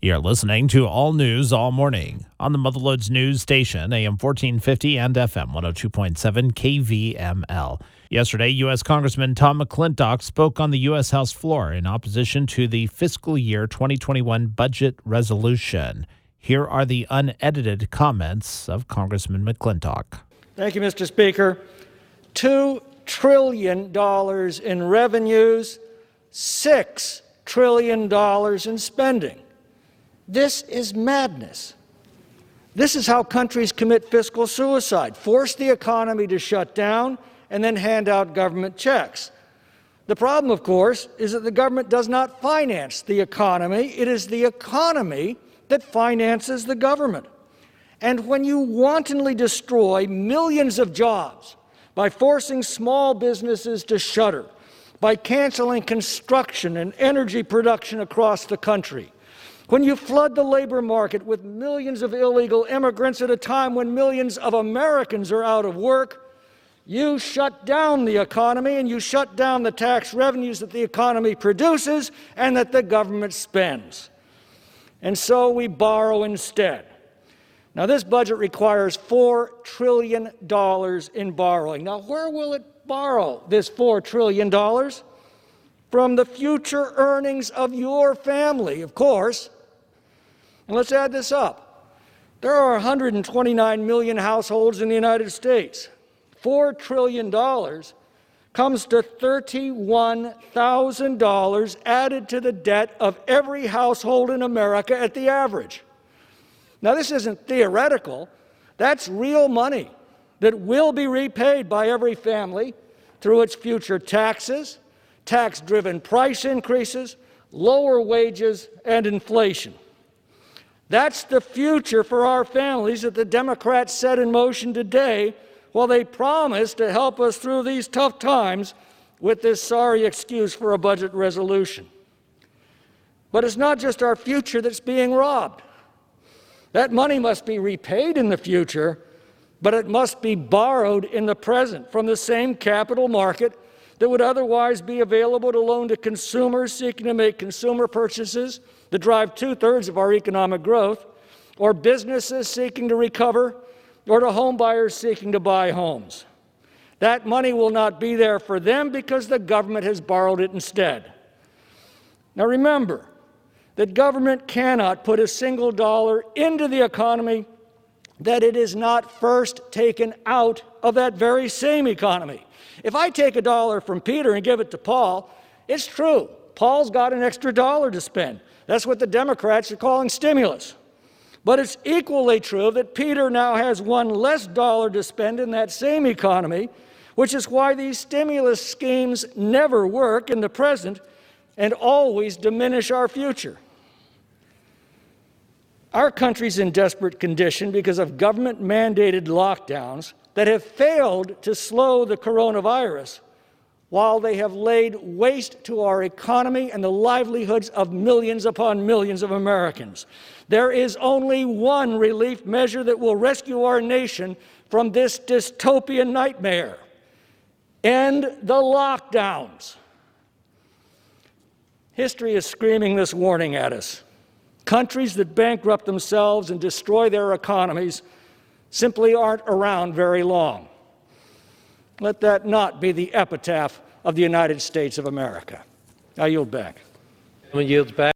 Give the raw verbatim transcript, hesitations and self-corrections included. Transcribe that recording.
You're listening to All News All Morning on the Motherloads News Station, A M fourteen fifty and F M one oh two point seven K V M L. Yesterday, U S. Congressman Tom McClintock spoke on the U S. House floor in opposition to the fiscal year twenty twenty-one budget resolution. Here are the unedited comments of Congressman McClintock. Thank you, Mister Speaker. Two trillion dollars in revenues, six trillion dollars in spending. This is madness. This is how countries commit fiscal suicide, force the economy to shut down, and then hand out government checks. The problem, of course, is that the government does not finance the economy. It is the economy that finances the government. And when you wantonly destroy millions of jobs by forcing small businesses to shutter, by canceling construction and energy production across the country, when you flood the labor market with millions of illegal immigrants at a time when millions of Americans are out of work, you shut down the economy and you shut down the tax revenues that the economy produces and that the government spends. And so we borrow instead. Now, this budget requires four trillion dollars in borrowing. Now, where will it borrow this four trillion dollars? From the future earnings of your family, of course. And let's add this up. There are one hundred twenty-nine million households in the United States. four trillion dollars comes to thirty-one thousand dollars added to the debt of every household in America at the average. Now, this isn't theoretical. That's real money that will be repaid by every family through its future taxes, tax-driven price increases, lower wages, and inflation. That's the future for our families that the Democrats set in motion today while they promise to help us through these tough times with this sorry excuse for a budget resolution. But it's not just our future that's being robbed. That money must be repaid in the future, but it must be borrowed in the present from the same capital market that would otherwise be available to loan to consumers seeking to make consumer purchases that drive two-thirds of our economic growth, or businesses seeking to recover, or to home buyers seeking to buy homes. That money will not be there for them because the government has borrowed it instead. Now remember that government cannot put a single dollar into the economy that it is not first taken out of that very same economy. If I take a dollar from Peter and give it to Paul, it's true. Paul's got an extra dollar to spend. That's what the Democrats are calling stimulus. But it's equally true that Peter now has one less dollar to spend in that same economy, which is why these stimulus schemes never work in the present and always diminish our future. Our country's in desperate condition because of government-mandated lockdowns that have failed to slow the coronavirus, while they have laid waste to our economy and the livelihoods of millions upon millions of Americans. There is only one relief measure that will rescue our nation from this dystopian nightmare: end the lockdowns. History is screaming this warning at us. Countries that bankrupt themselves and destroy their economies simply aren't around very long. Let that not be the epitaph of the United States of America. I yield back. Yields back.